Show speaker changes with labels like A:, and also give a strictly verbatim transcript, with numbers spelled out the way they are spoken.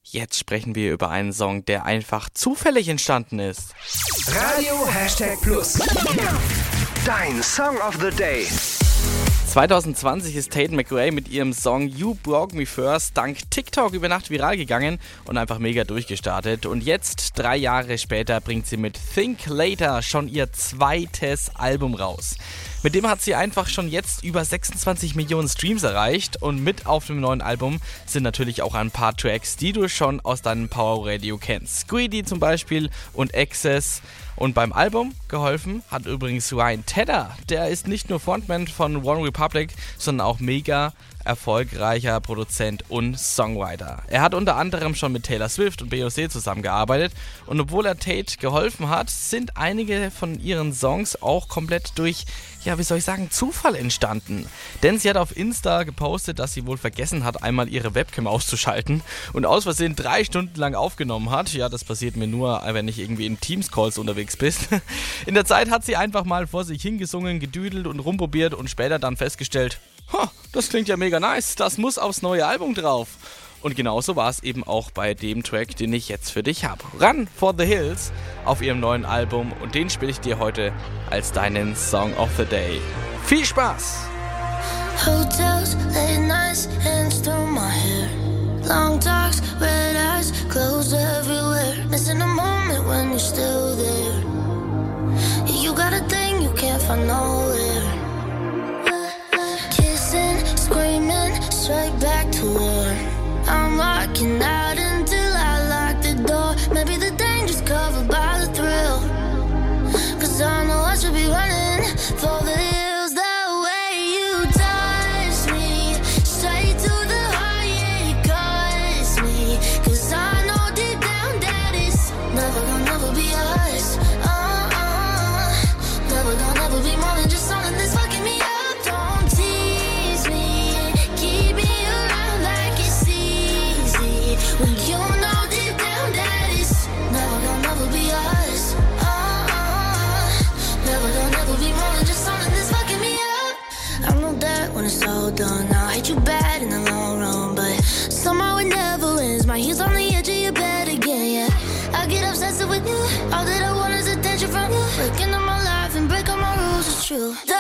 A: Jetzt sprechen wir über einen Song, der einfach zufällig entstanden ist.
B: Radio Hashtag Plus. Dein Song of the Day.
A: zwanzig zwanzig ist Tate McRae mit ihrem Song You Broke Me First dank TikTok über Nacht viral gegangen und einfach mega durchgestartet. Und jetzt, drei Jahre später, bringt sie mit Think Later schon ihr zweites Album raus. Mit dem hat sie einfach schon jetzt über sechsundzwanzig Millionen Streams erreicht und mit auf dem neuen Album sind natürlich auch ein paar Tracks, die du schon aus deinem Power Radio kennst. Greedy zum Beispiel und Access. Und beim Album geholfen hat übrigens Ryan Tedder. Der ist nicht nur Frontman von One Republic, sondern auch mega erfolgreicher Produzent und Songwriter. Er hat unter anderem schon mit Taylor Swift und Beyoncé zusammengearbeitet und obwohl er Tate geholfen hat, sind einige von ihren Songs auch komplett durch, ja wie soll ich sagen, Zufall entstanden. Denn sie hat auf Insta gepostet, dass sie wohl vergessen hat, einmal ihre Webcam auszuschalten und aus Versehen drei Stunden lang aufgenommen hat. Ja, das passiert mir nur, wenn ich irgendwie in Teams-Calls unterwegs bin. In der Zeit hat sie einfach mal vor sich hingesungen, gedüdelt und rumprobiert und später dann festgestellt, das klingt ja mega nice, das muss aufs neue Album drauf. Und genauso war es eben auch bei dem Track, den ich jetzt für dich habe. Run for the Hills auf ihrem neuen Album und den spiele ich dir heute als deinen Song of the Day. Viel Spaß!
C: Hotels, late nights, hands through my hair. Long talks, red eyes, clothes everywhere. Missing a moment when you're still there. You got a thing you can't find nowhere. Screaming straight back to war. I'm rocking out until I lock the door. Maybe the danger's covered by the thrill. Cause I know I should be running for the hills. The way you touch me, straight to the heart, yeah, it cuts me. Cause I know deep down that it's never gonna never be us. Uh-uh. Never gonna never be more than just something that's fucking me up. Don't tease me. When you know deep down that it's never gonna never be us. Uh-uh. Never gonna never be more than just something that's fucking me up. I know that when it's all done, I'll hate you bad in the long run, but somehow it never ends. My heels on the edge of your bed again, yeah. I get obsessive with you. All that I want is attention from you. Breaking up my life and break all my rules, it's true.